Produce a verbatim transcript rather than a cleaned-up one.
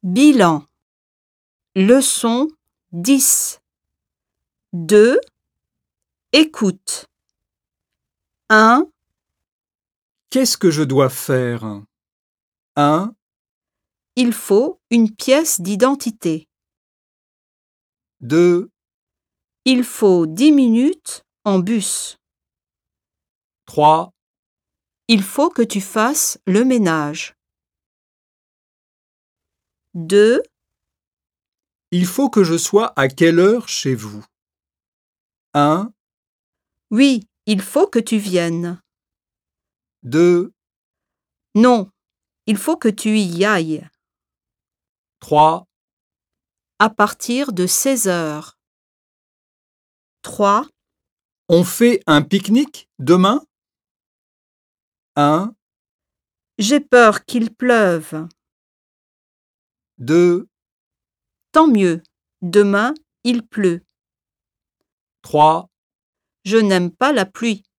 Bilan. Leçon dix. deux. Écoute. un. Qu'est-ce que je dois faire? un. Il faut une pièce d'identité. deux. Il faut dix minutes en bus. trois. Il faut que tu fasses le ménage. deux. Il faut que je sois à quelle heure chez vous? un. Oui, il faut que tu viennes. deux. Non, il faut que tu y ailles. trois. À partir de seize heures. trois. On fait un pique-nique demain? un. J'ai peur qu'il pleuve. deux. Tant mieux, demain il pleut. trois. Je n'aime pas la pluie.